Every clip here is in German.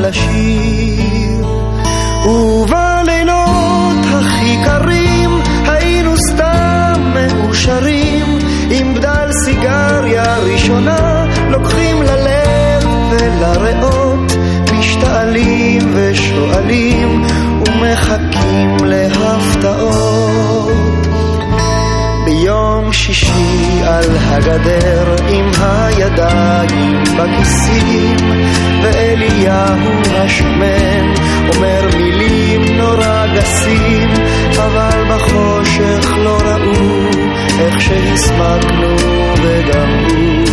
לשיר, ובלילות הכי קרים היינו סתם מאושרים, עם בדל סיגריה ראשונה לוקחים ללב ולריאות, משתעלים ושואלים ומחכים להפתעות. ביום שישי על הגדר עם הידיים בכיסים, ואליהו השמן אומר מילים נורא גסים, אבל בחושך לא ראו איך שהסמקנו וגם הוא.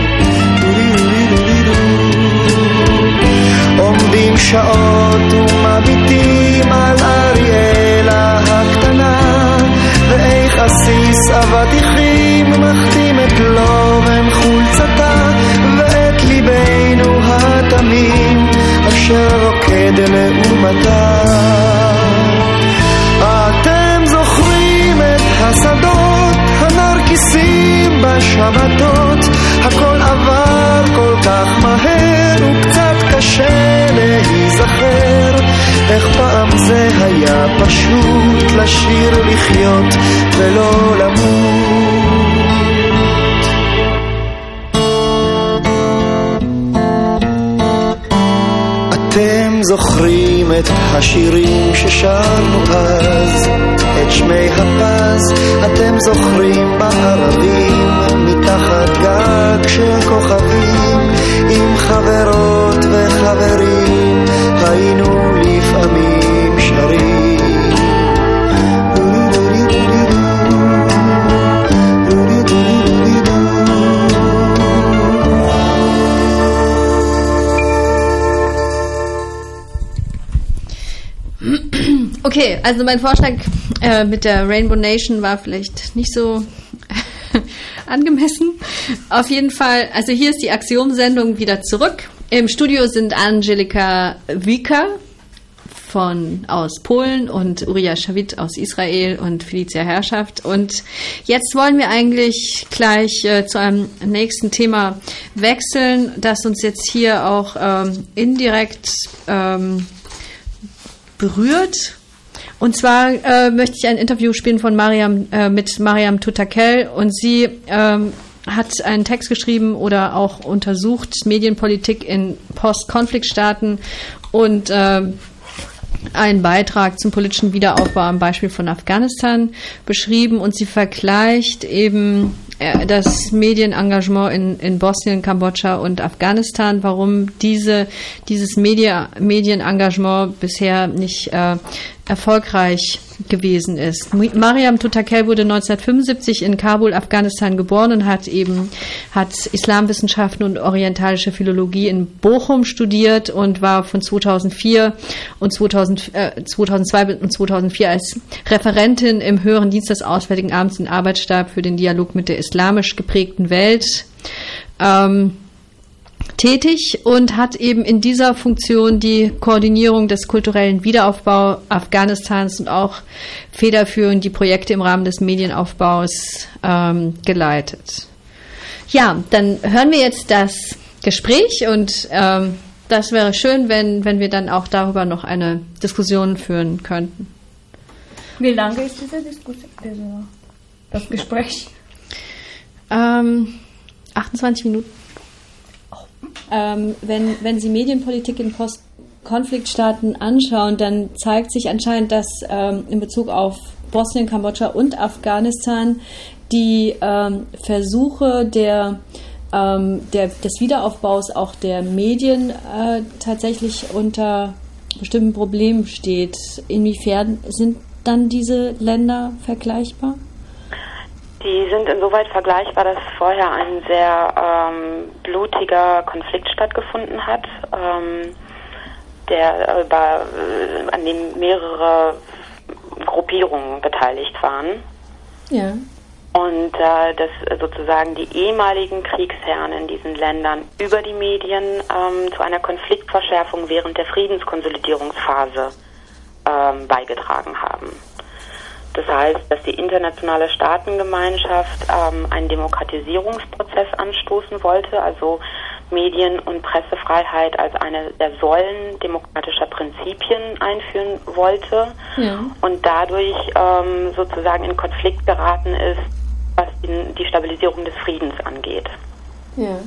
עומדים שעות ומביטים על אריאלה הקטנה, ואיך עסיס אבטיחים מחתים את לובן חולצתה, ואת ליבנו התמים אשר רוקד לעומתה. אתם זוכרים את השדות הנרקיסים בשבתות, הכל עבר כל כך מהר וקצת קשה להיזכר, איך פעם זה היה פשוט לשיר לחיות ולא למות. אתם זוכרים את השירים ששרנו אז, את שמי הפז אתם זוכרים בערבים, מתחת גג של כוכבים, עם חברות וחברים היינו לפעמים שרים. Okay, also mein Vorschlag mit der Rainbow Nation war vielleicht nicht so angemessen. Auf jeden Fall, also hier ist die Axiom-Sendung wieder zurück. Im Studio sind Angelika Wika aus Polen und Uriah Shavit aus Israel und Felicia Herrschaft. Und jetzt wollen wir eigentlich gleich zu einem nächsten Thema wechseln, das uns jetzt hier auch indirekt berührt. Und zwar möchte ich ein Interview spielen von mit Mariam Tutakel, und sie hat einen Text geschrieben oder auch untersucht Medienpolitik in Post-Konflikt-Staaten und einen Beitrag zum politischen Wiederaufbau am Beispiel von Afghanistan beschrieben, und sie vergleicht eben das Medienengagement in Bosnien, Kambodscha und Afghanistan, warum dieses Medienengagement bisher nicht erfolgreich gewesen ist. Mariam Tutakel wurde 1975 in Kabul, Afghanistan geboren und hat Islamwissenschaften und orientalische Philologie in Bochum studiert und war von 2002 und 2004 als Referentin im höheren Dienst des Auswärtigen Amts im Arbeitsstab für den Dialog mit der islamisch geprägten Welt tätig und hat eben in dieser Funktion die Koordinierung des kulturellen Wiederaufbaus Afghanistans und auch federführend die Projekte im Rahmen des Medienaufbaus geleitet. Ja, dann hören wir jetzt das Gespräch, und das wäre schön, wenn wir dann auch darüber noch eine Diskussion führen könnten. Wie lange ist diese Diskussion, das Gespräch? 28 Minuten. Wenn Sie Medienpolitik in Post-Konflikt-Staaten anschauen, dann zeigt sich anscheinend, dass in Bezug auf Bosnien, Kambodscha und Afghanistan die Versuche des Wiederaufbaus auch der Medien tatsächlich unter bestimmten Problemen steht. Inwiefern sind dann diese Länder vergleichbar? Die sind insoweit vergleichbar, dass vorher ein sehr blutiger Konflikt stattgefunden hat, an dem mehrere Gruppierungen beteiligt waren. Ja. Und dass sozusagen die ehemaligen Kriegsherren in diesen Ländern über die Medien zu einer Konfliktverschärfung während der Friedenskonsolidierungsphase beigetragen haben. Das heißt, dass die internationale Staatengemeinschaft einen Demokratisierungsprozess anstoßen wollte, also Medien- und Pressefreiheit als eine der Säulen demokratischer Prinzipien einführen wollte und dadurch sozusagen in Konflikt geraten ist, was die Stabilisierung des Friedens angeht. Ja.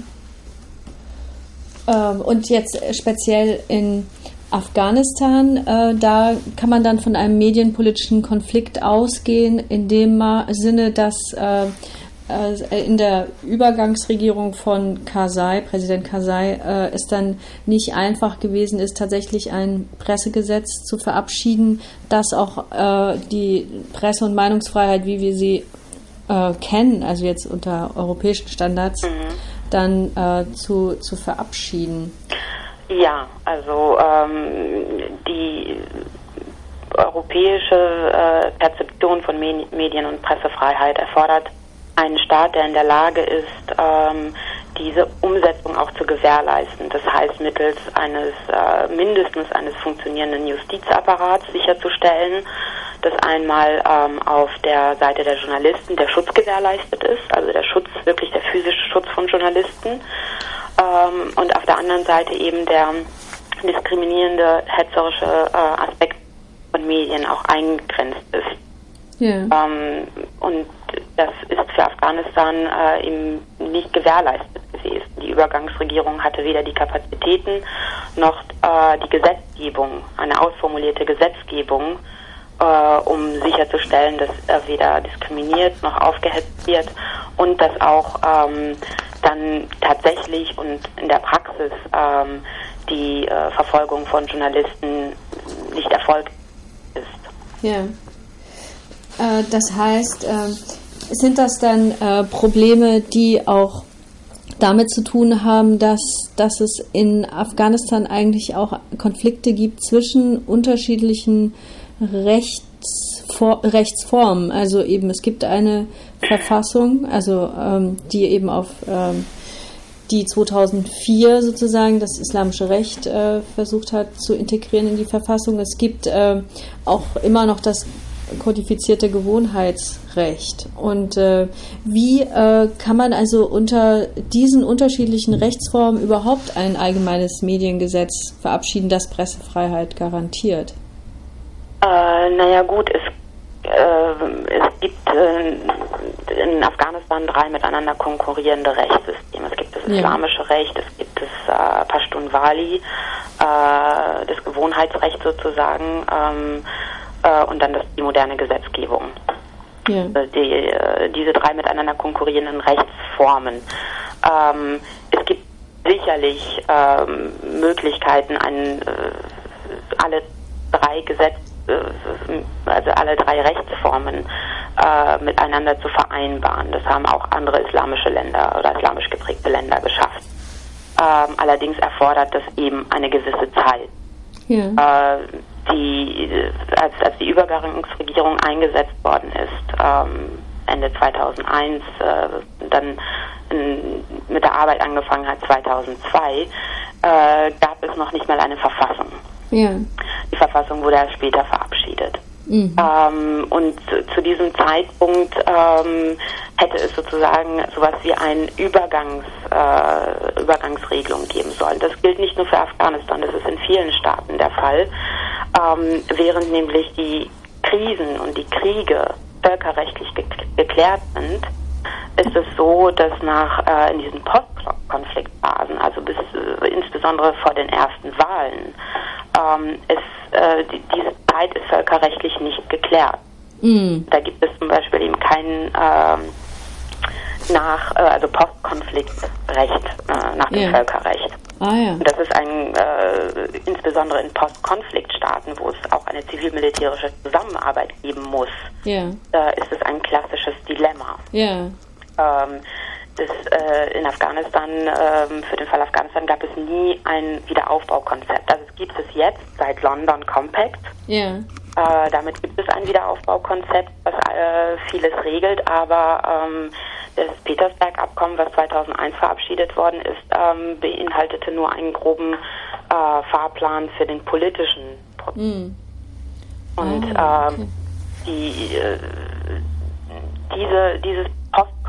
Und jetzt speziell in Afghanistan, da kann man dann von einem medienpolitischen Konflikt ausgehen, in dem Sinne, dass in der Übergangsregierung von Karzai, Präsident Karzai, es dann nicht einfach gewesen ist, tatsächlich ein Pressegesetz zu verabschieden, das auch die Presse- und Meinungsfreiheit, wie wir sie kennen, also jetzt unter europäischen Standards, dann zu verabschieden. Ja, also die europäische Perzeption von Medien- und Pressefreiheit erfordert einen Staat, der in der Lage ist, diese Umsetzung auch zu gewährleisten. Das heißt, mittels mindestens eines funktionierenden Justizapparats sicherzustellen, dass einmal auf der Seite der Journalisten der Schutz gewährleistet ist, also wirklich der physische Schutz von Journalisten, und auf der anderen Seite eben der diskriminierende, hetzerische Aspekt von Medien auch eingegrenzt ist. Yeah. Und das ist für Afghanistan eben nicht gewährleistet gewesen. Die Übergangsregierung hatte weder die Kapazitäten noch die Gesetzgebung, eine ausformulierte Gesetzgebung, um sicherzustellen, dass weder diskriminiert noch aufgehetzt wird und dass auch dann tatsächlich und in der Praxis die Verfolgung von Journalisten nicht erfolgt ist. Ja. Das heißt, sind das dann Probleme, die auch damit zu tun haben, dass es in Afghanistan eigentlich auch Konflikte gibt zwischen unterschiedlichen Rechtsformen? Also eben, es gibt eine Verfassung, also die eben auf die 2004 sozusagen das islamische Recht versucht hat zu integrieren in die Verfassung. Es gibt auch immer noch das kodifizierte Gewohnheitsrecht. Und wie kann man also unter diesen unterschiedlichen Rechtsformen überhaupt ein allgemeines Mediengesetz verabschieden, das Pressefreiheit garantiert? Naja gut, es gibt in Afghanistan 3 miteinander konkurrierende Rechtssysteme. Es gibt das islamische Recht, es gibt das Pashtunwali, das Gewohnheitsrecht sozusagen, und dann die moderne Gesetzgebung. Ja. Diese 3 miteinander konkurrierenden Rechtsformen. Es gibt sicherlich Möglichkeiten, alle 3 alle 3 Rechtsformen miteinander zu vereinbaren. Das haben auch andere islamische Länder oder islamisch geprägte Länder geschafft. Allerdings erfordert das eben eine gewisse Zeit. Ja. Als die Übergangsregierung eingesetzt worden ist, Ende 2001, dann mit der Arbeit angefangen hat 2002, gab es noch nicht mal eine Verfassung. Ja. Die Verfassung wurde erst später verabschiedet. Mhm. Und zu diesem Zeitpunkt hätte es sozusagen sowas wie eine Übergangsregelung geben sollen. Das gilt nicht nur für Afghanistan, das ist in vielen Staaten der Fall. Während nämlich die Krisen und die Kriege völkerrechtlich geklärt sind, ist es so, dass in diesen Postkonfliktphasen, also insbesondere vor den ersten Wahlen, diese Zeit ist völkerrechtlich nicht geklärt. Mm. Da gibt es zum Beispiel eben keinen Postkonfliktrecht nach dem Völkerrecht. Ah, ja. Und das ist insbesondere in Postkonfliktstaaten, wo es auch eine zivil-militärische Zusammenarbeit geben muss, ist es ein klassisches Dilemma. Yeah. In Afghanistan, für den Fall Afghanistan gab es nie ein Wiederaufbaukonzept. Also es gibt es jetzt seit London Compact. Yeah. Damit gibt es ein Wiederaufbaukonzept, was vieles regelt, aber das Petersberg-Abkommen, was 2001 verabschiedet worden ist, beinhaltete nur einen groben Fahrplan für den politischen Prozess. Mm. Und okay. Dieses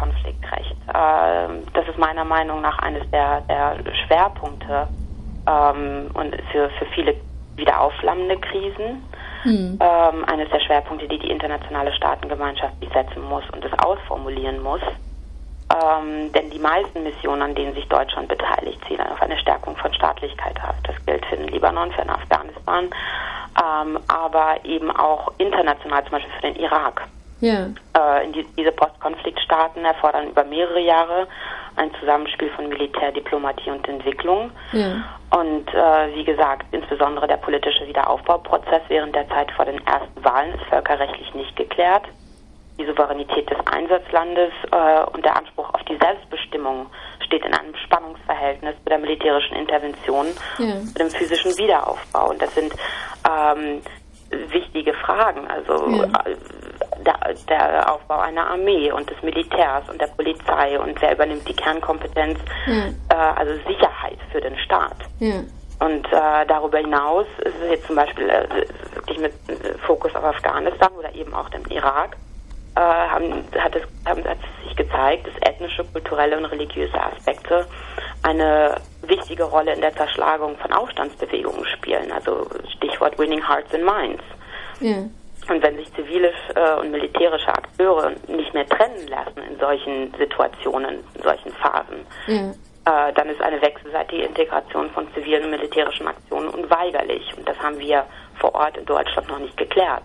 Postkonfliktrecht. Das ist meiner Meinung nach eines der Schwerpunkte und für viele wieder aufflammende Krisen. Eines der Schwerpunkte, die internationale Staatengemeinschaft sich setzen muss und es ausformulieren muss. Denn die meisten Missionen, an denen sich Deutschland beteiligt, zielen auf eine Stärkung von Staatlichkeit ab. Das gilt für den Libanon, für den Afghanistan, aber eben auch international, zum Beispiel für den Irak. Ja. Diese Postkonfliktstaaten erfordern über mehrere Jahre ein Zusammenspiel von Militär, Diplomatie und Entwicklung. Ja. Und wie gesagt, insbesondere der politische Wiederaufbauprozess während der Zeit vor den ersten Wahlen ist völkerrechtlich nicht geklärt. Die Souveränität des Einsatzlandes und der Anspruch auf die Selbstbestimmung steht in einem Spannungsverhältnis zu der militärischen Intervention, zu dem physischen Wiederaufbau. Und das sind wichtige Fragen. Also der Aufbau einer Armee und des Militärs und der Polizei und wer übernimmt die Kernkompetenz, also Sicherheit für den Staat. Ja. Und darüber hinaus ist es jetzt zum Beispiel wirklich mit Fokus auf Afghanistan oder eben auch dem Irak, hat es sich gezeigt, dass ethnische, kulturelle und religiöse Aspekte eine wichtige Rolle in der Zerschlagung von Aufstandsbewegungen spielen. Also Stichwort Winning Hearts and Minds. Ja. Und wenn sich zivile und militärische Akteure nicht mehr trennen lassen in solchen Situationen, in solchen Phasen, dann ist eine wechselseitige Integration von zivilen und militärischen Aktionen unweigerlich. Und das haben wir vor Ort in Deutschland noch nicht geklärt.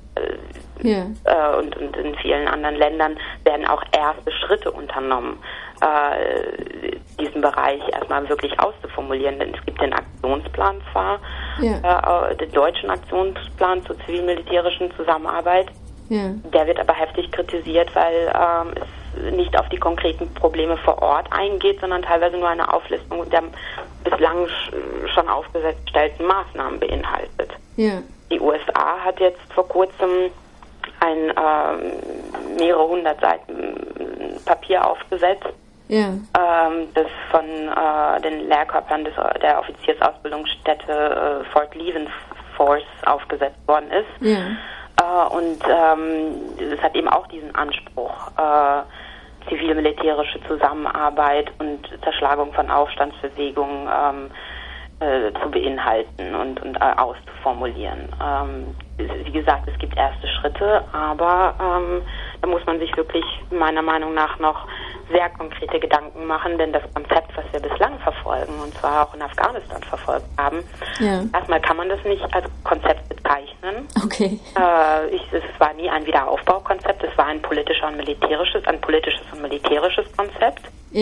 Und in vielen anderen Ländern werden auch erste Schritte unternommen, diesen Bereich erstmal wirklich auszuformulieren. Denn es gibt den Aktionsplan zwar, den deutschen Aktionsplan zur zivil-militärischen Zusammenarbeit. Der wird aber heftig kritisiert, weil es nicht auf die konkreten Probleme vor Ort eingeht, sondern teilweise nur eine Auflistung der bislang schon aufgestellten Maßnahmen beinhaltet. Die USA hat jetzt vor kurzem ein mehrere hundert Seiten Papier aufgesetzt, das von den Lehrkörpern der Offiziersausbildungsstätte Fort Leavenworth aufgesetzt worden ist. Und es hat eben auch diesen Anspruch, zivil-militärische Zusammenarbeit und Zerschlagung von Aufstandsbewegungen zu beinhalten und auszuformulieren. Wie gesagt, es gibt erste Schritte, aber da muss man sich wirklich meiner Meinung nach noch sehr konkrete Gedanken machen, denn das Konzept, was wir bislang verfolgen, und zwar auch in Afghanistan verfolgt haben, erstmal kann man das nicht als Konzept bezeichnen. Okay. Es war nie ein Wiederaufbaukonzept, es war ein politisches und militärisches Konzept.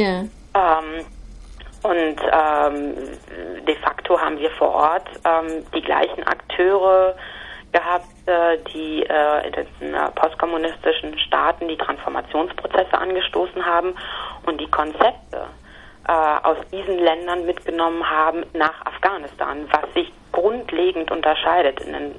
Und de facto haben wir vor Ort die gleichen Akteure gehabt, die in den postkommunistischen Staaten die Transformationsprozesse angestoßen haben und die Konzepte aus diesen Ländern mitgenommen haben nach Afghanistan, was sich grundlegend unterscheidet in den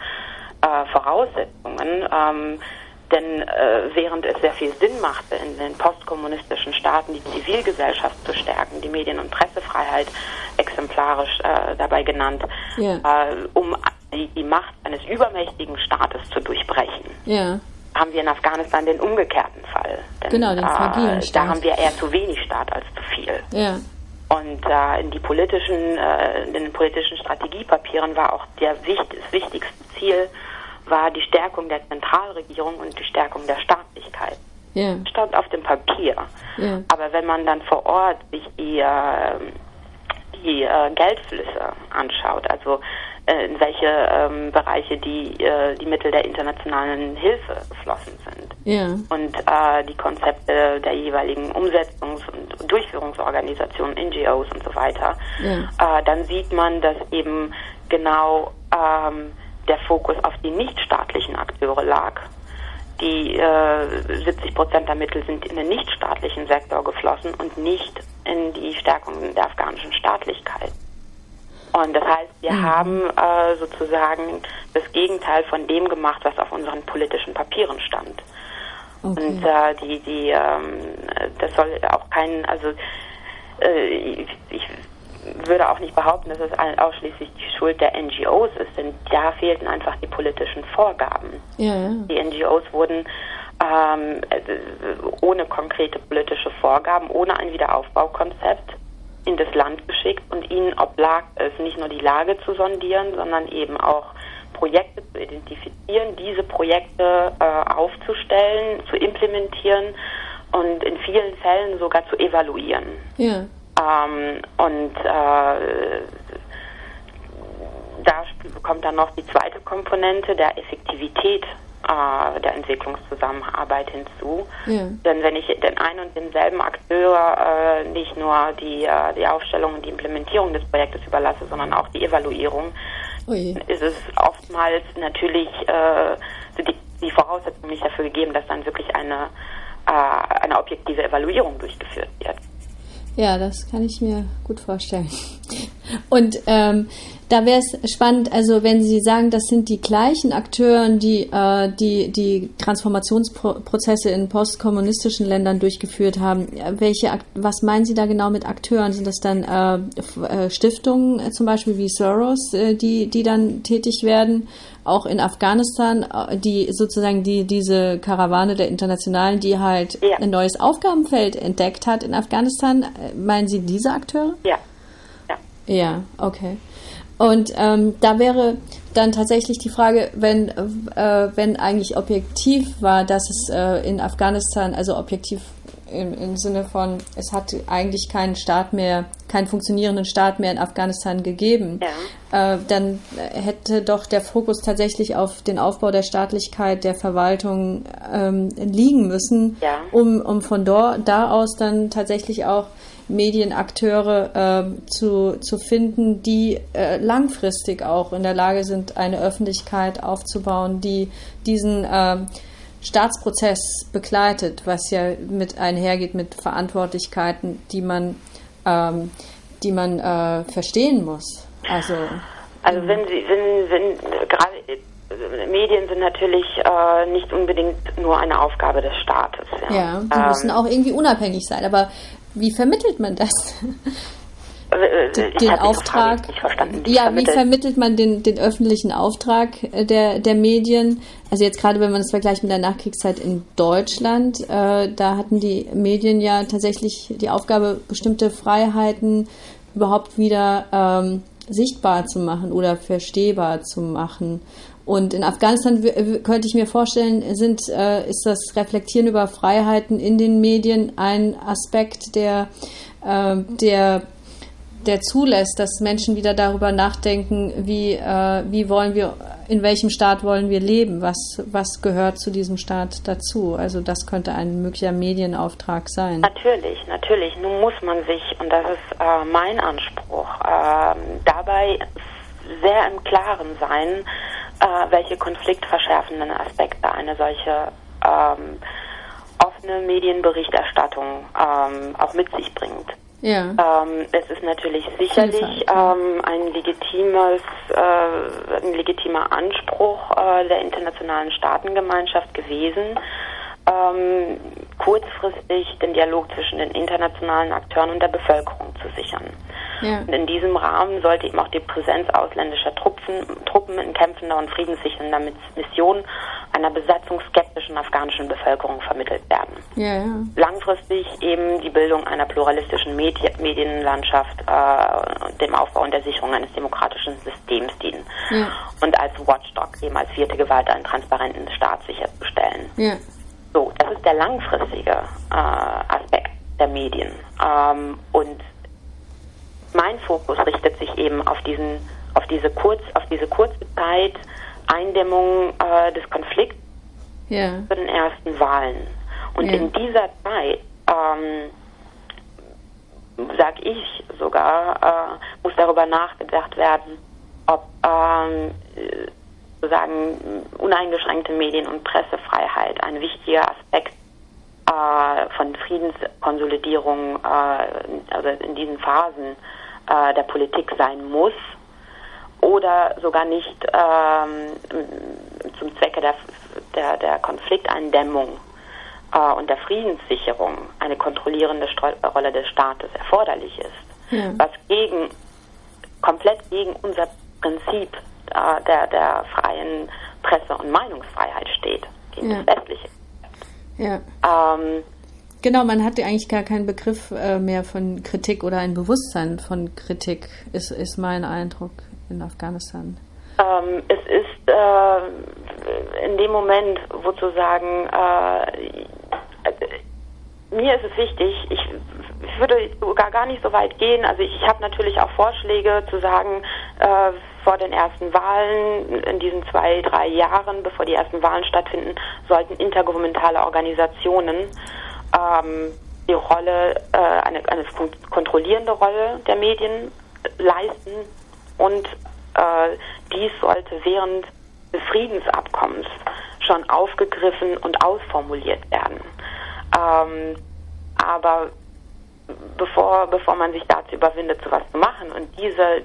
Voraussetzungen. Denn während es sehr viel Sinn machte, in den postkommunistischen Staaten die Zivilgesellschaft zu stärken, die Medien- und Pressefreiheit exemplarisch dabei genannt, um die Macht eines übermächtigen Staates zu durchbrechen, haben wir in Afghanistan den umgekehrten Fall. Denn, genau, den fragilen Staat. Da haben wir eher zu wenig Staat als zu viel. Und in den politischen Strategiepapieren war auch das wichtigste Ziel, war die Stärkung der Zentralregierung und die Stärkung der Staatlichkeit. Stand auf dem Papier. Aber wenn man dann vor Ort sich die Geldflüsse anschaut, also in welche Bereiche die Mittel der internationalen Hilfe geflossen sind und die Konzepte der jeweiligen Umsetzungs- und Durchführungsorganisationen, NGOs und so weiter, dann sieht man, dass eben genau der Fokus auf die nichtstaatlichen Akteure lag. Die 70% der Mittel sind in den nichtstaatlichen Sektor geflossen und nicht in die Stärkung der afghanischen Staatlichkeit. Und das heißt, wir haben sozusagen das Gegenteil von dem gemacht, was auf unseren politischen Papieren stand. Okay. Und das soll auch ich würde auch nicht behaupten, dass es ausschließlich die Schuld der NGOs ist, denn da fehlten einfach die politischen Vorgaben. Die NGOs wurden ohne konkrete politische Vorgaben, ohne ein Wiederaufbaukonzept in das Land geschickt und ihnen oblag es, nicht nur die Lage zu sondieren, sondern eben auch Projekte zu identifizieren, diese Projekte aufzustellen, zu implementieren und in vielen Fällen sogar zu evaluieren. Ja. Da kommt dann noch die zweite Komponente der Effektivität der Entwicklungszusammenarbeit hinzu. Ja. Denn wenn ich den einen und denselben Akteur nicht nur die Aufstellung und die Implementierung des Projektes überlasse, sondern auch die Evaluierung, ist es oftmals natürlich die Voraussetzung nicht dafür gegeben, dass dann wirklich eine objektive Evaluierung durchgeführt wird. Ja, das kann ich mir gut vorstellen. Und da wäre es spannend, also wenn Sie sagen, das sind die gleichen Akteure, die Transformationsprozesse in postkommunistischen Ländern durchgeführt haben. Was meinen Sie da genau mit Akteuren? Sind das dann Stiftungen zum Beispiel wie Soros, die dann tätig werden? Auch in Afghanistan, diese Karawane der Internationalen, die halt ein neues Aufgabenfeld entdeckt hat in Afghanistan. Meinen Sie diese Akteure? Ja. Ja, okay. Und da wäre dann tatsächlich die Frage, wenn eigentlich objektiv war, dass es in Afghanistan, also objektiv im Sinne von, es hat eigentlich keinen funktionierenden Staat mehr in Afghanistan gegeben, dann hätte doch der Fokus tatsächlich auf den Aufbau der Staatlichkeit, der Verwaltung liegen müssen, um von da aus dann tatsächlich auch Medienakteure zu finden, die langfristig auch in der Lage sind, eine Öffentlichkeit aufzubauen, die diesen Staatsprozess begleitet, was ja mit einhergeht mit Verantwortlichkeiten, die man verstehen muss. Also wenn gerade Medien sind natürlich nicht unbedingt nur eine Aufgabe des Staates. Ja, sie müssen auch irgendwie unabhängig sein, aber wie vermittelt man das? Den Auftrag? Nicht verstanden. Wie vermittelt man den öffentlichen Auftrag der Medien? Also jetzt gerade, wenn man das vergleicht mit der Nachkriegszeit in Deutschland, da hatten die Medien ja tatsächlich die Aufgabe, bestimmte Freiheiten überhaupt wieder sichtbar zu machen oder verstehbar zu machen. Und in Afghanistan könnte ich mir vorstellen, ist das Reflektieren über Freiheiten in den Medien ein Aspekt, der zulässt, dass Menschen wieder darüber nachdenken, in welchem Staat wollen wir leben, was gehört zu diesem Staat dazu. Also das könnte ein möglicher Medienauftrag sein. Natürlich. Nun muss man sich, und das ist mein Anspruch, dabei sehr im Klaren sein, welche konfliktverschärfenden Aspekte eine solche offene Medienberichterstattung auch mit sich bringt. Ja. Es ist natürlich sicherlich ein legitimer Anspruch der internationalen Staatengemeinschaft gewesen, kurzfristig den Dialog zwischen den internationalen Akteuren und der Bevölkerung zu sichern. Ja. Und in diesem Rahmen sollte eben auch die Präsenz ausländischer Truppen in kämpfender und friedenssichernder Mission einer besatzungsskeptischen afghanischen Bevölkerung vermittelt werden. Ja. Langfristig eben die Bildung einer pluralistischen Medienlandschaft, dem Aufbau und der Sicherung eines demokratischen Systems dienen. Ja. Und als Watchdog, eben als vierte Gewalt, einen transparenten Staat sicherzustellen. Ja. So, das ist der langfristige Aspekt der Medien. Und mein Fokus richtet sich eben auf diese kurze Zeit Eindämmung des Konflikts für den ersten Wahlen. Und in dieser Zeit, sage ich sogar, muss darüber nachgedacht werden, ob sozusagen uneingeschränkte Medien- und Pressefreiheit ein wichtiger Aspekt von Friedenskonsolidierung, also in diesen Phasen der Politik sein muss, oder sogar nicht zum Zwecke der Konflikteindämmung und der Friedenssicherung eine kontrollierende Rolle des Staates erforderlich ist, was komplett gegen unser Prinzip der freien Presse- und Meinungsfreiheit steht, gegen das westliche. Ja. Genau, man hatte eigentlich gar keinen Begriff mehr von Kritik oder ein Bewusstsein von Kritik, ist mein Eindruck in Afghanistan. Es ist in dem Moment, wo zu sagen, mir ist es wichtig, ich würde sogar gar nicht so weit gehen, also ich habe natürlich auch Vorschläge zu sagen, vor den ersten Wahlen, in diesen 2-3 Jahren, bevor die ersten Wahlen stattfinden, sollten intergouvernementale Organisationen die Rolle, eine kontrollierende Rolle der Medien leisten und dies sollte während des Friedensabkommens schon aufgegriffen und ausformuliert werden. Aber bevor man sich dazu überwindet, sowas zu machen und diese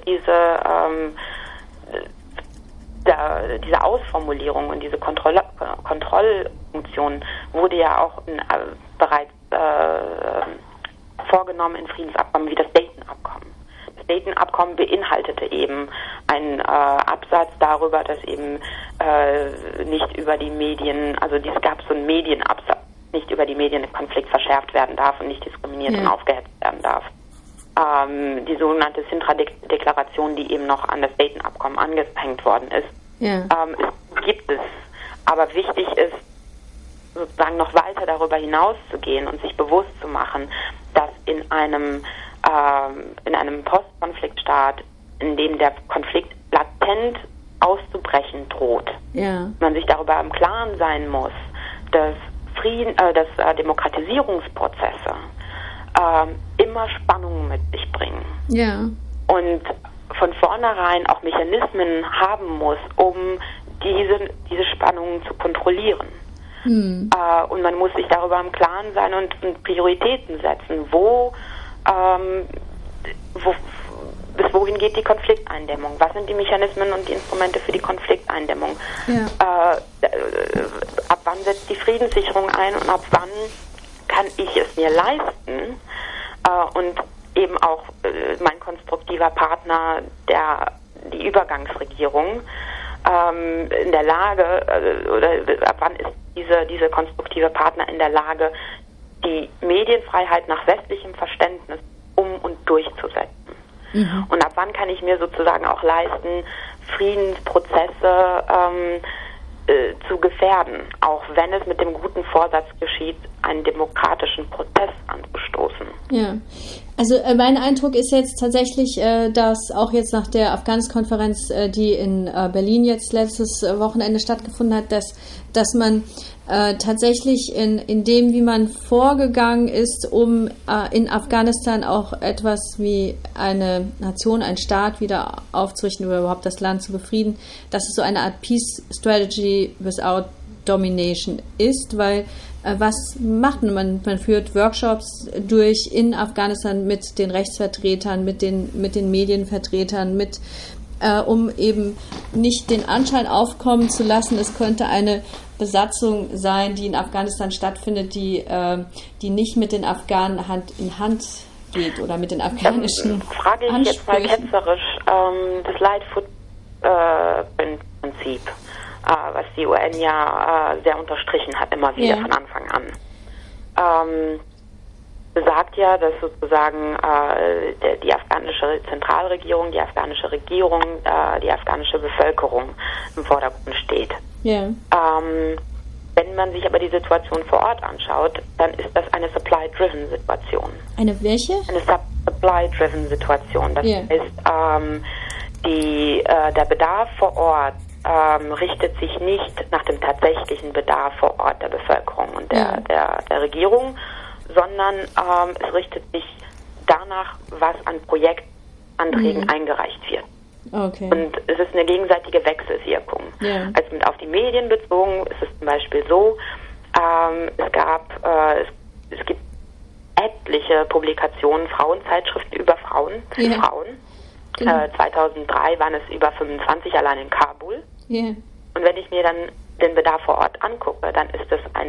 Ausformulierung und diese Kontrollfunktion wurde ja auch bereits vorgenommen in Friedensabkommen wie das Dayton-Abkommen. Das Dayton-Abkommen beinhaltete eben einen Absatz darüber, dass eben nicht über die Medien, also es gab so einen Medienabsatz, nicht über die Medien der Konflikt verschärft werden darf und nicht diskriminiert und aufgehetzt werden darf. Die sogenannte Sintra-Deklaration, die eben noch an das Dayton-Abkommen angehängt worden ist, gibt es. Aber wichtig ist, sozusagen noch weiter darüber hinaus zu gehen und sich bewusst zu machen, dass in einem Postkonfliktstaat, in dem der Konflikt latent auszubrechen droht, man sich darüber im Klaren sein muss, dass Demokratisierungsprozesse immer Spannungen mit sich bringen. Ja. Und von vornherein auch Mechanismen haben muss, um diese Spannungen zu kontrollieren. Und man muss sich darüber im Klaren sein und Prioritäten setzen, bis wohin geht die Konflikteindämmung? Was sind die Mechanismen und die Instrumente für die Konflikteindämmung? Ja. Ab wann setzt die Friedenssicherung ein und ab wann kann ich es mir leisten und eben auch mein konstruktiver Partner, die Übergangsregierung, in der Lage, oder ab wann ist diese konstruktive Partner in der Lage, die Medienfreiheit nach westlichem Verständnis und durchzusetzen. Und ab wann kann ich mir sozusagen auch leisten, Friedensprozesse zu gefährden, auch wenn es mit dem guten Vorsatz geschieht, einen demokratischen Prozess anzustoßen. Ja, also mein Eindruck ist jetzt tatsächlich, dass auch jetzt nach der Afghanistan-Konferenz, die in Berlin jetzt letztes Wochenende stattgefunden hat, dass man tatsächlich in dem, wie man vorgegangen ist, um in Afghanistan auch etwas wie eine Nation, einen Staat wieder aufzurichten oder überhaupt das Land zu befrieden, dass es so eine Art Peace Strategy without Domination ist, weil was macht man? Man führt Workshops durch in Afghanistan mit den Rechtsvertretern, mit den Medienvertretern, um eben nicht den Anschein aufkommen zu lassen, es könnte eine Besatzung sein, die in Afghanistan stattfindet, die nicht mit den Afghanen Hand in Hand geht oder mit den afghanischen frage ich jetzt mal ketzerisch, das Lightfoot-Prinzip, was die UN ja sehr unterstrichen hat, immer wieder von Anfang an. Besagt ja, dass sozusagen die afghanische Zentralregierung, die afghanische Regierung, die afghanische Bevölkerung im Vordergrund steht. Yeah. Wenn man sich aber die Situation vor Ort anschaut, dann ist das eine Supply-Driven-Situation. Eine welche? Eine Supply-Driven-Situation. Das ist, der Bedarf vor Ort richtet sich nicht nach dem tatsächlichen Bedarf vor Ort der Bevölkerung und der Regierung, sondern es richtet sich danach, was an Projektanträgen eingereicht wird. Okay. Und es ist eine gegenseitige Wechselwirkung. Yeah. Also auf die Medien bezogen ist es zum Beispiel so, es gibt etliche Publikationen, Frauenzeitschriften über Frauen, für Frauen. Genau. 2003 waren es über 25 allein in Kabul. Yeah. Und wenn ich mir dann den Bedarf vor Ort angucke, dann ist es ein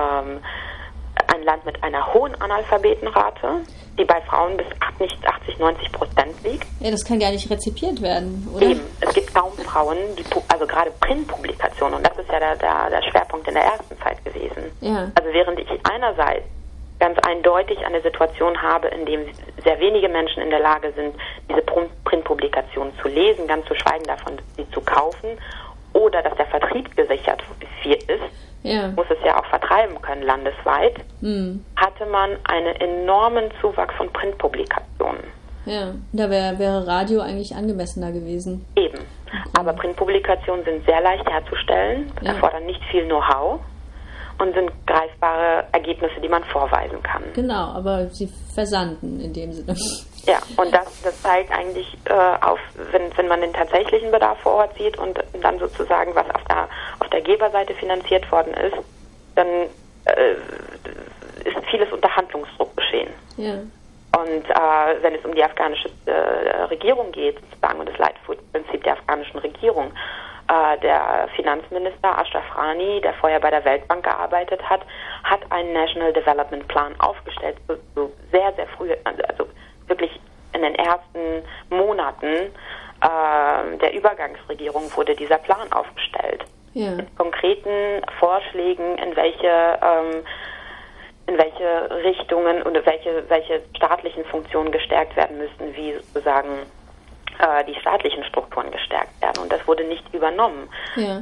Land mit einer hohen Analphabetenrate, die bei Frauen bis 80-90% liegt. Ja, das kann gar nicht rezipiert werden, oder? Eben. Es gibt kaum Frauen, also gerade Printpublikationen, und das ist ja der Schwerpunkt in der ersten Zeit Möglichkeit gewesen. Ja. Also während ich einerseits ganz eindeutig eine Situation habe, in dem sehr wenige Menschen in der Lage sind, diese Printpublikationen zu lesen, ganz zu schweigen davon, sie zu kaufen, oder dass der Vertrieb gesichert ist, muss es ja auch vertreiben können landesweit, hatte man einen enormen Zuwachs von Printpublikationen. Ja, da wäre Radio eigentlich angemessener gewesen. Eben. Okay. Aber Printpublikationen sind sehr leicht herzustellen, erfordern nicht viel Know-how und sind greifbare Ergebnisse, die man vorweisen kann. Genau, aber sie versanden in dem Sinne. Ja, und das zeigt eigentlich wenn man den tatsächlichen Bedarf vor Ort sieht und dann sozusagen, was auf der Geberseite finanziert worden ist, dann ist vieles unter Handlungsdruck geschehen. Ja. Und wenn es um die afghanische Regierung geht, sozusagen, und das Leitprinzip der afghanischen Regierung, der Finanzminister Ashraf Ghani, der vorher bei der Weltbank gearbeitet hat, hat einen National Development Plan aufgestellt, so sehr, sehr früh, also wirklich in den ersten Monaten der Übergangsregierung wurde dieser Plan aufgestellt. Ja. Mit konkreten Vorschlägen, in welche Richtungen oder welche staatlichen Funktionen gestärkt werden müssen, wie sozusagen die staatlichen Strukturen gestärkt werden. Und das wurde nicht übernommen. Ja.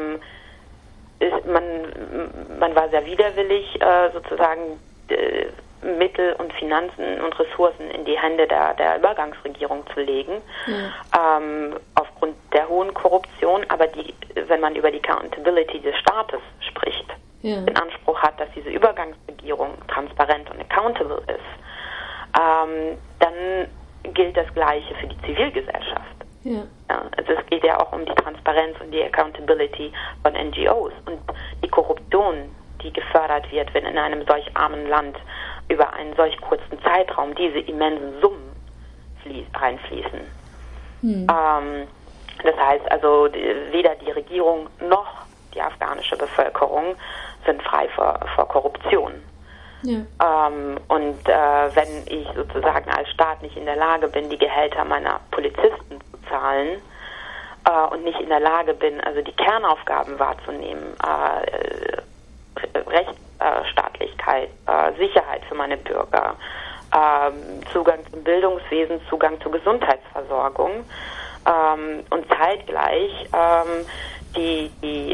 Man war sehr widerwillig, sozusagen Mittel und Finanzen und Ressourcen in die Hände der Übergangsregierung zu legen, aufgrund der hohen Korruption, aber wenn man über die Accountability des Staates spricht, den Anspruch hat, dass diese Übergangsregierung transparent und accountable ist, dann gilt das Gleiche für die Zivilgesellschaft. Ja. Ja, also es geht ja auch um die Transparenz und die Accountability von NGOs und die Korruption, die gefördert wird, wenn in einem solch armen Land über einen solch kurzen Zeitraum diese immensen Summen reinfließen. Das heißt also, weder die Regierung noch die afghanische Bevölkerung sind frei vor Korruption. Ja. Wenn ich sozusagen als Staat nicht in der Lage bin, die Gehälter meiner Polizisten zu zahlen und nicht in der Lage bin, also die Kernaufgaben wahrzunehmen, Rechtsstaatlichkeit, Sicherheit für meine Bürger, Zugang zum Bildungswesen, Zugang zur Gesundheitsversorgung und zeitgleich die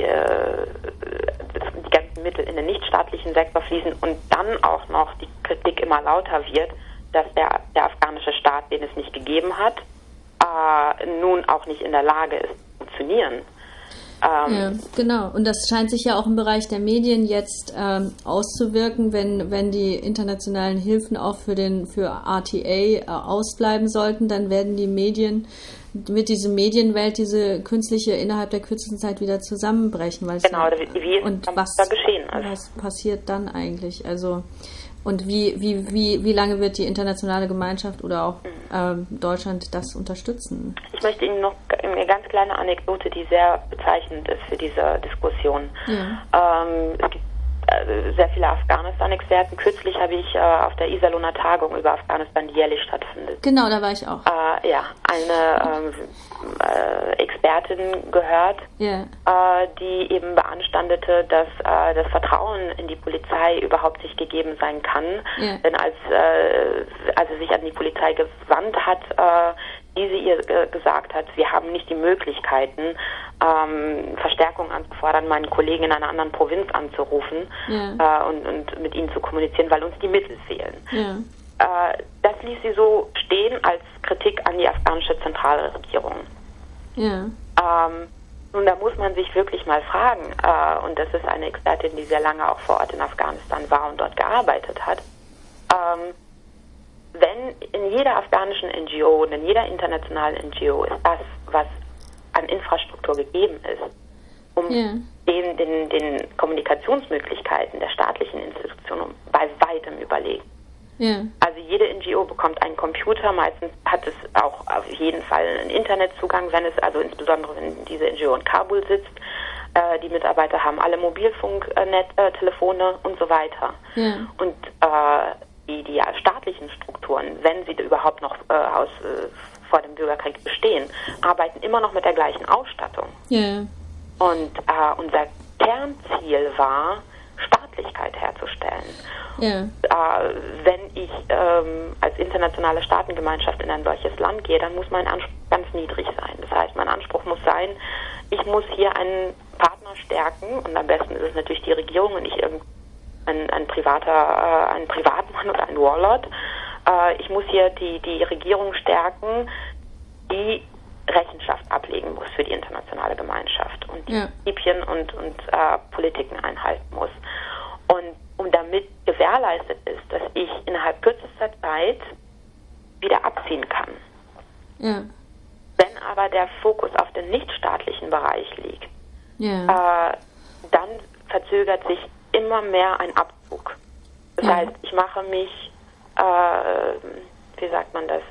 ganzen Mittel in den nichtstaatlichen Sektor fließen und dann auch noch die Kritik immer lauter wird, dass der afghanische Staat, den es nicht gegeben hat, nun auch nicht in der Lage ist zu funktionieren. Ja, genau. Und das scheint sich ja auch im Bereich der Medien jetzt auszuwirken, wenn die internationalen Hilfen auch für RTA ausbleiben sollten, dann werden die Medien mit dieser Medienwelt, diese künstliche, innerhalb der kürzesten Zeit wieder zusammenbrechen. Genau, wie ist da geschehen? Was passiert dann eigentlich? Also, und wie lange wird die internationale Gemeinschaft oder auch Deutschland das unterstützen? Ich möchte Ihnen noch eine ganz kleine Anekdote, die sehr bezeichnend ist für diese Diskussion. Ja. Es gibt sehr viele Afghanistan-Experten. Kürzlich habe ich auf der Iserlohner Tagung über Afghanistan, die jährlich stattfindet. Genau, da war ich auch. Eine Expertin gehört, die eben beanstandete, dass das Vertrauen in die Polizei überhaupt nicht gegeben sein kann. Yeah. Denn als sie sich an die Polizei gewandt hat, diese ihr gesagt hat, wir haben nicht die Möglichkeiten, Verstärkung anzufordern, meinen Kollegen in einer anderen Provinz anzurufen und mit ihnen zu kommunizieren, weil uns die Mittel fehlen. Ja. Das ließ sie so stehen als Kritik an die afghanische Zentralregierung. Ja. Nun, da muss man sich wirklich mal fragen, und das ist eine Expertin, die sehr lange auch vor Ort in Afghanistan war und dort gearbeitet hat, wenn in jeder afghanischen NGO und in jeder internationalen NGO ist das, was an Infrastruktur gegeben ist, um den Kommunikationsmöglichkeitsmöglichkeiten der staatlichen Institutionen bei weitem überlegen. Yeah. Also jede NGO bekommt einen Computer, meistens hat es auch auf jeden Fall einen Internetzugang, insbesondere wenn diese NGO in Kabul sitzt. Die Mitarbeiter haben alle Mobilfunktelefone und so weiter. Yeah. Und die staatlichen Strukturen, wenn sie überhaupt noch vor dem Bürgerkrieg bestehen, arbeiten immer noch mit der gleichen Ausstattung. Yeah. Und unser Kernziel war, Rechtsstaatlichkeit herzustellen. Ja. Wenn ich als internationale Staatengemeinschaft in ein solches Land gehe, dann muss mein Anspruch ganz niedrig sein. Das heißt, mein Anspruch muss sein, ich muss hier einen Partner stärken und am besten ist es natürlich die Regierung und nicht ein Privatmann oder ein Warlord. Ich muss hier die Regierung stärken, die Rechenschaft ablegen muss für die internationale Gemeinschaft und die Prinzipien und Politiken einhalten muss. Und damit gewährleistet ist, dass ich innerhalb kürzester Zeit wieder abziehen kann. Ja. Wenn aber der Fokus auf den nichtstaatlichen Bereich liegt, dann verzögert sich immer mehr ein Abzug. Das heißt, ich mache mich, wie sagt man das,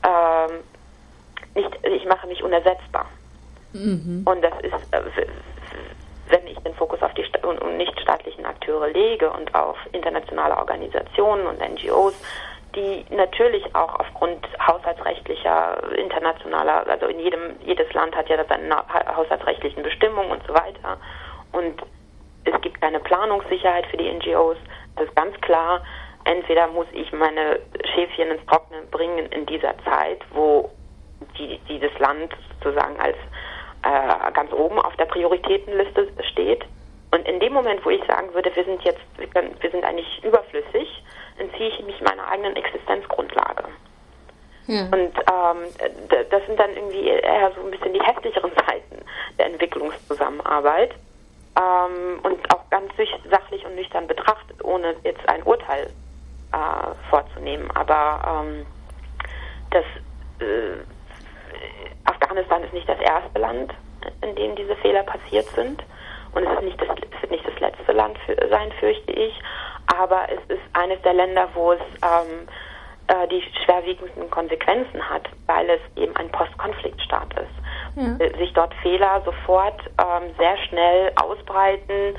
ich mache mich unersetzbar. Mhm. Und das ist, wenn ich den Fokus auf die nichtstaatlichen Akteure lege und auf internationale Organisationen und NGOs, die natürlich auch aufgrund haushaltsrechtlicher, internationaler, also jedes Land hat ja seine haushaltsrechtlichen Bestimmungen und so weiter. Und es gibt keine Planungssicherheit für die NGOs. Das ist ganz klar. Entweder muss ich meine Schäfchen ins Trockene bringen in dieser Zeit, wo dieses Land sozusagen als ganz oben auf der Prioritätenliste steht. Und in dem Moment, wo ich sagen würde, wir sind eigentlich überflüssig, entziehe ich mich meiner eigenen Existenzgrundlage. Ja. Und das sind dann irgendwie eher so ein bisschen die hässlicheren Seiten der Entwicklungszusammenarbeit. Und auch ganz sachlich und nüchtern betrachtet, ohne jetzt ein Urteil vorzunehmen. Aber Afghanistan ist nicht das erste Land, in dem diese Fehler passiert sind. Und es wird nicht das letzte Land sein, fürchte ich. Aber es ist eines der Länder, wo es die schwerwiegenden Konsequenzen hat, weil es eben ein Postkonfliktstaat ist. Ja. Sich dort Fehler sofort sehr schnell ausbreiten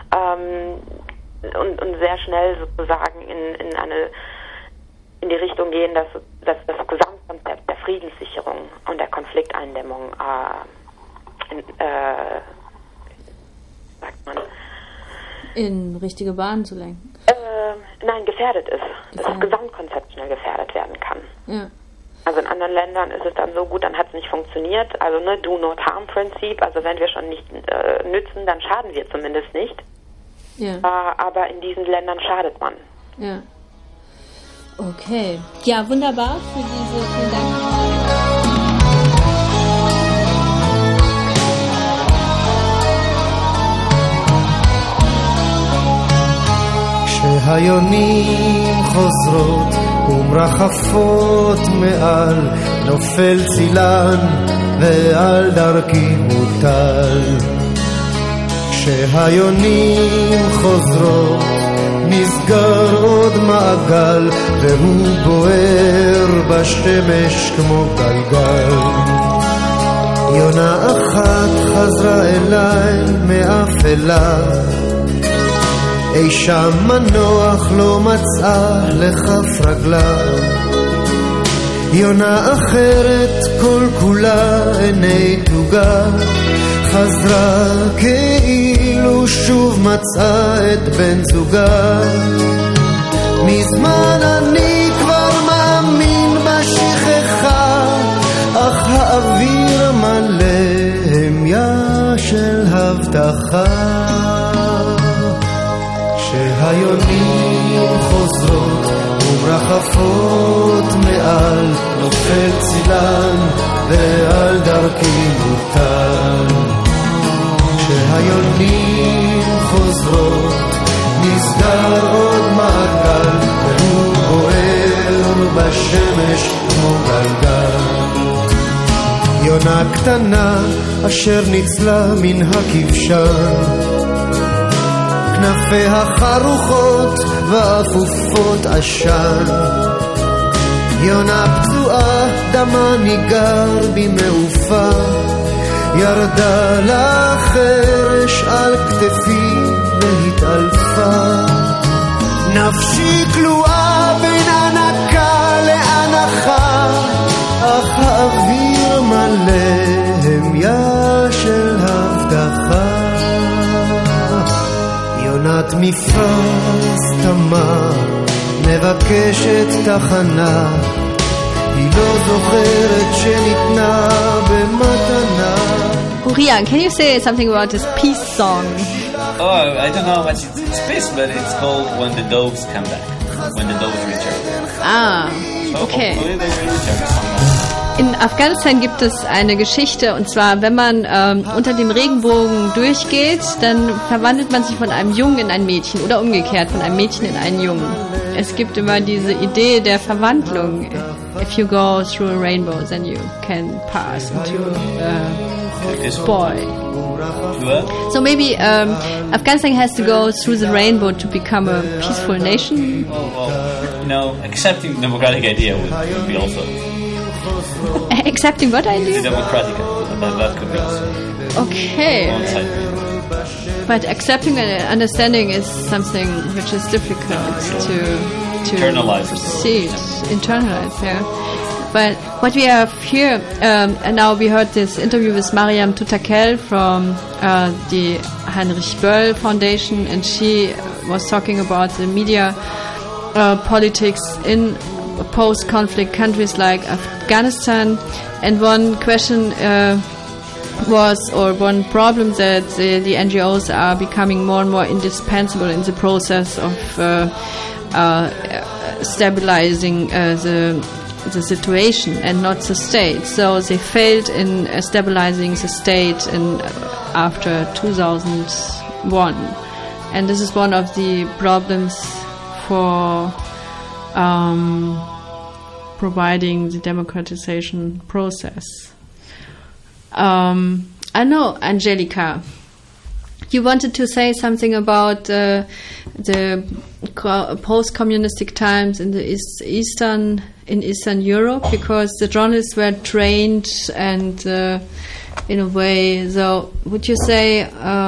und sehr schnell sozusagen in die Richtung gehen, dass das Gesamtkonzept der Friedenssicherung und der Konflikteindämmung sagt man, in richtige Bahnen zu lenken? Nein, gefährdet ist. Dass das Gesamtkonzept schnell gefährdet werden kann. Ja. Also in anderen Ländern ist es dann so gut, dann hat es nicht funktioniert. Also Do-Not-Harm-Prinzip. Also wenn wir schon nicht nützen, dann schaden wir zumindest nicht. Ja. Aber in diesen Ländern schadet man. Ja. Okay. Ja, wunderbar vielen Dank. כשהיונים חוזרות ומרחפות מעל נופל צילן ועל דרכי מוטל כשהיונים חוזרות נסגר עוד מעגל והוא בוער בשמש כמו גלגל יונה אחת חזרה אליי מאפלה אי שם מנוח לא מצאה לכף רגלה יונה אחרת כל כולה עיני תוגה חזרה כאילו שוב מצאה את בן זוגה מזמן אני כבר מאמין בשכחה אך האוויר מלא המיה של הבטחה שהיונים חוזרות ומרחפות מעל נופל צילן ועל דרכי מוטל שהיונים חוזרות נסגר עוד מעגל והוא בוער בשמש כמו גלגל יונה קטנה אשר ניצלה מן הכבשן כנפיה חרוכות ואפופות עשן יונה פצועה דמה ניגר במעופה ירדה לחרש על כתפי והתעלפה נפשי כלואה בין ענקה לאנחה אך האוויר מלא המיה של הבטחה יונה בת מפרס תמר מבקשת תחנה היא לא זוכרת שניתנה במתנה. Urian, can you say something about this peace song? Oh, I don't know how much it's peace, but it's called When the Doves Come Back. When the Doves Return. Ah, okay. Hopefully they will return somehow. In Afghanistan gibt es eine Geschichte, und zwar, wenn man unter dem Regenbogen durchgeht, dann verwandelt man sich von einem Jungen in ein Mädchen oder umgekehrt, von einem Mädchen in einen Jungen. Es gibt immer diese Idee der Verwandlung. If you go through a rainbow, then you can pass into a boy. So maybe Afghanistan has to go through the rainbow to become a peaceful nation? No, accepting the democratic idea would be also... Accepting what idea? The democratic idea, that could be also... Okay. One side. But accepting and understanding is something which is difficult to internalize. Internalize, yeah. But what we have here, and now we heard this interview with Mariam Tutakel from the Heinrich Böll Foundation, and she was talking about the media politics in post-conflict countries like Afghanistan. And one question one problem that the NGOs are becoming more and more indispensable in the process of stabilizing the situation and not the state. So they failed in stabilizing the state after 2001. And this is one of the problems for providing the democratization process. I know, Angelika, you wanted to say something about the post-communistic times in the Eastern Europe, because the journalists were trained and in a way. So would you say?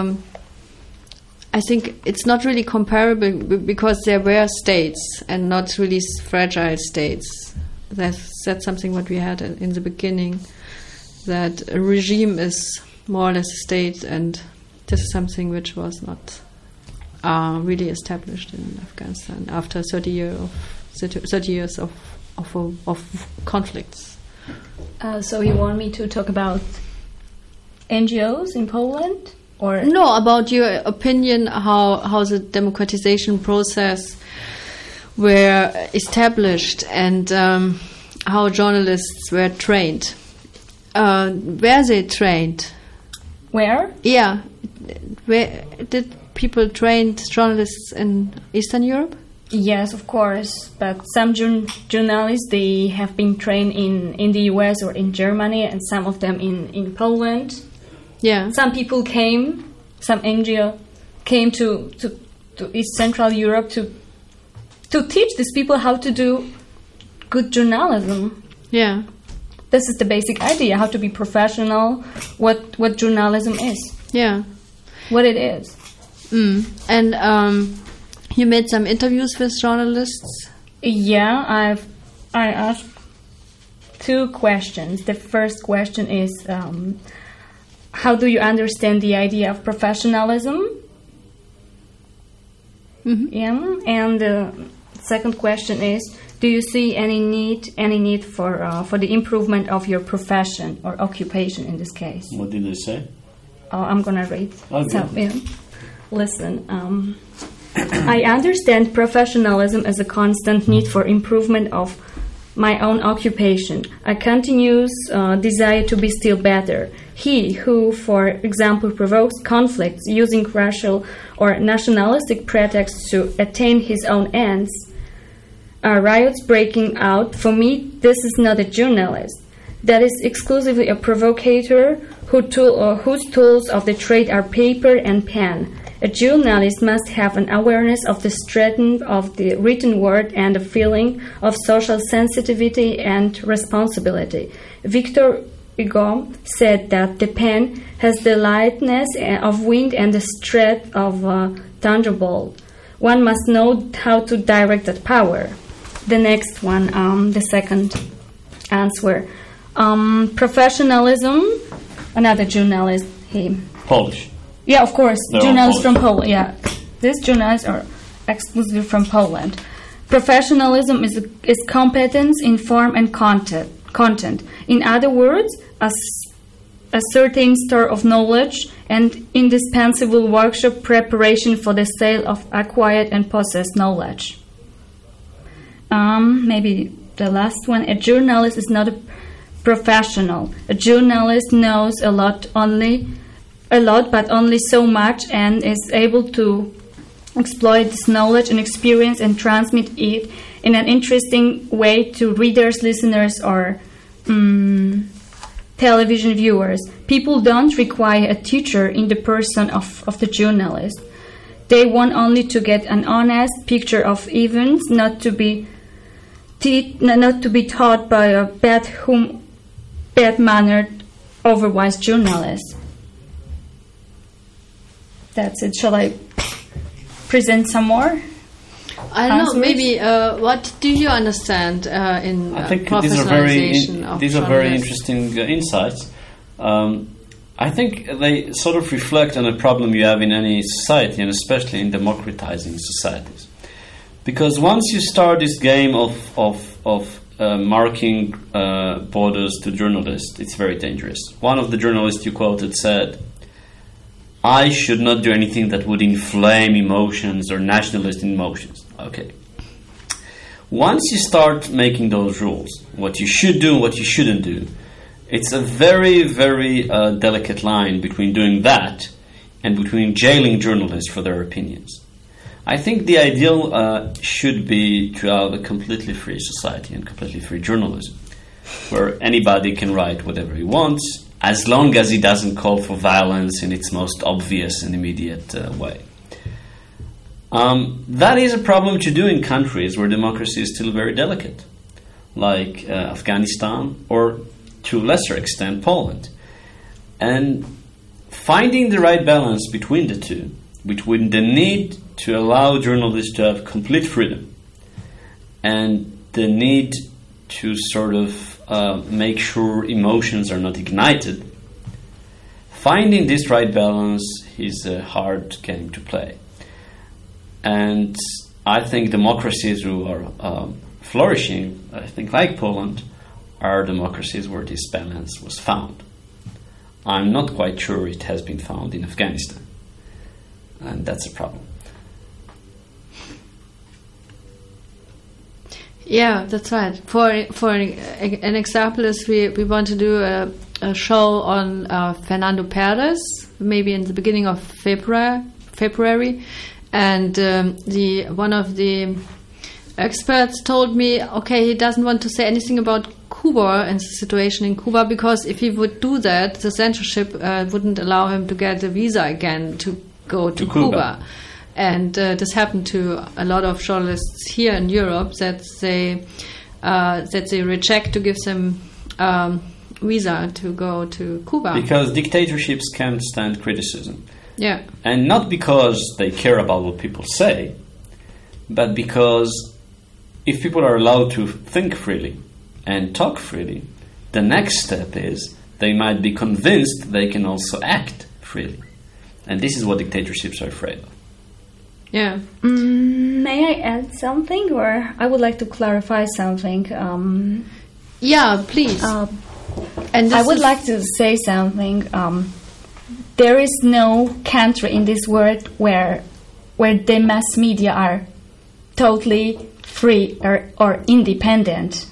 I think it's not really comparable because there were states and not really fragile states. That's something what we had in the beginning. That a regime is more or less a state, and this is something which was not really established in Afghanistan after 30 years of conflicts. So you want me to talk about NGOs in Poland, or no? About your opinion, how the democratization process were established and how journalists were trained. Were they trained? Where? Yeah. Where did people train journalists in Eastern Europe? Yes, of course. But some journalists, they have been trained in the US or in Germany, and some of them in Poland. Yeah. Some people came, some NGO came to East Central Europe to teach these people how to do good journalism. Yeah. This is the basic idea, how to be professional, what journalism is. Yeah. What it is. And you made some interviews with journalists? Yeah, I asked 2 questions. The first question is, how do you understand the idea of professionalism? Mm-hmm. Yeah, and the second question is, do you see any need for the improvement of your profession or occupation in this case? What did they say? I'm gonna read. Okay. So, yeah. Listen, I understand professionalism as a constant need for improvement of my own occupation, a continuous desire to be still better. He who, for example, provokes conflicts using racial or nationalistic pretexts to attain his own ends, riots breaking out, for me, this is not a journalist. That is exclusively a provocateur whose tools of the trade are paper and pen. A journalist must have an awareness of the strength of the written word and a feeling of social sensitivity and responsibility. Victor Hugo said that the pen has the lightness of wind and the strength of a thunderbolt. One must know how to direct that power. The next one, the second answer. Professionalism, another journalist, he... Polish. Yeah, of course, They're journalists all from Poland, yeah. these journalists are exclusively from Poland. Professionalism is competence in form and content. In other words, a certain store of knowledge and indispensable workshop preparation for the sale of acquired and possessed knowledge. Maybe the last one. A journalist is not a professional. A journalist knows a lot, but only so much, and is able to exploit this knowledge and experience and transmit it in an interesting way to readers, listeners, or television viewers. People don't require a teacher in the person of the journalist. They want only to get an honest picture of events, not to be taught by a bad-mannered, overwise journalist. That's it. Shall I present some more? I don't know. Maybe what do you understand in I think professionalization of these are very interesting insights. I think they sort of reflect on a problem you have in any society, and especially in democratizing societies. Because once you start this game of marking borders to journalists, it's very dangerous. One of the journalists you quoted said, "I should not do anything that would inflame emotions or nationalist emotions." Okay. Once you start making those rules, what you should do and what you shouldn't do, it's a very, very delicate line between doing that and between jailing journalists for their opinions. I think the ideal should be to have a completely free society and completely free journalism, where anybody can write whatever he wants, as long as it doesn't call for violence in its most obvious and immediate way. That is a problem to do in countries where democracy is still very delicate, like Afghanistan, or to a lesser extent Poland. And finding the right balance between the two, between the need to allow journalists to have complete freedom and the need to sort of make sure emotions are not ignited, finding this right balance is a hard game to play. And I think democracies who are flourishing, I think like Poland, are democracies where this balance was found. I'm not quite sure it has been found in Afghanistan. And that's a problem. Yeah, that's right. For an example is we want to do a show on Fernando Perez, maybe in the beginning of February, and one of the experts told me, okay, he doesn't want to say anything about Cuba and the situation in Cuba, because if he would do that, the censorship wouldn't allow him to get a visa again to go to Cuba. And this happened to a lot of journalists here in Europe, that they reject to give them visa to go to Cuba. Because dictatorships can't stand criticism. Yeah. And not because they care about what people say, but because if people are allowed to think freely and talk freely, the next step is they might be convinced they can also act freely. And this is what dictatorships are afraid of. Yeah. May I add something, or I would like to clarify something? Yeah, please. And I would like to say something. There is no country in this world where the mass media are totally free or independent.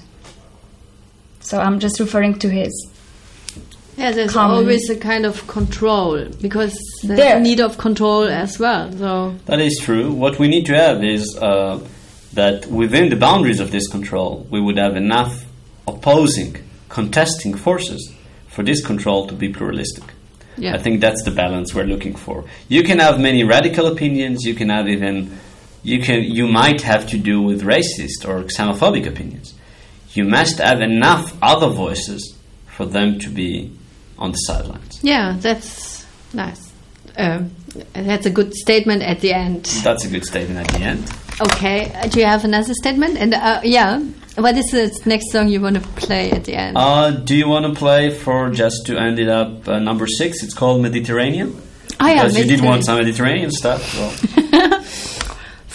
So I'm just referring to his. Yeah, there's always a kind of control, because there's a need of control as well. So that is true. What we need to have is that within the boundaries of this control, we would have enough opposing, contesting forces for this control to be pluralistic. Yeah. I think that's the balance we're looking for. You can have many radical opinions. You can have you might have to do with racist or xenophobic opinions. You must have enough other voices for them to be on the sidelines. Yeah, that's nice. That's a good statement at the end. That's a good statement at the end. Okay, do you have another statement? And what is the next song you want to play at the end? Do you want to play just to end it up number 6? It's called Mediterranean. Oh yeah, because you did want some Mediterranean stuff. Well.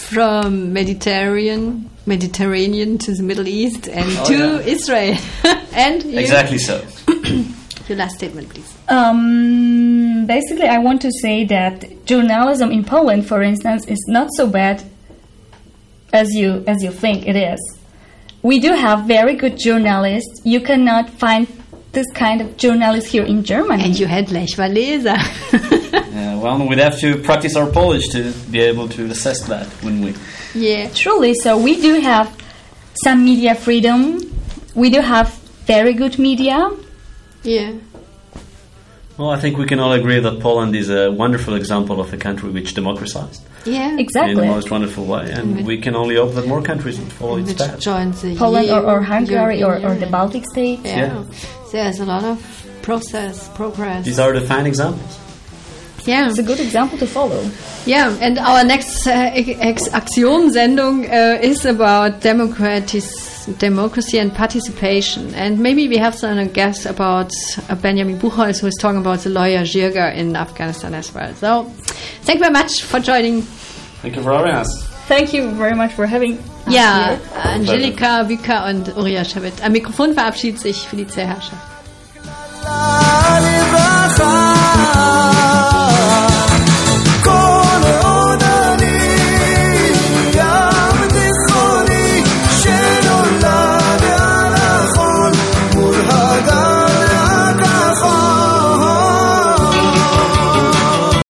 from Mediterranean to the Middle East and to Israel. And you? Exactly so. Your last statement, please. Basically, I want to say that journalism in Poland, for instance, is not so bad as you think it is. We do have very good journalists. You cannot find this kind of journalists here in Germany. And you had Lech Walesa. Well, we'd have to practice our Polish to be able to assess that, wouldn't we? Yeah. Truly, so we do have some media freedom. We do have very good media. Yeah. Well, I think we can all agree that Poland is a wonderful example of a country which democratized Yeah. Exactly. in the most wonderful way, and we can only hope that more countries would follow its Which path. joins the Poland EU, or Hungary or European the Union. Baltic states. Yeah. There's a lot of progress. These are the fine examples. Yeah. It's a good example to follow. Yeah, and our next Aktion-Sendung is about democracy and participation. And maybe we have some guests about Benjamin Buchholz, who is talking about the lawyer Jirga in Afghanistan as well. So, thank you very much for joining. Thank you for having us. Thank you very much for having us Ja, here. Angelika Büker und Uriah Shabbat. Am Mikrofon verabschiedet sich Felicia Herrscher.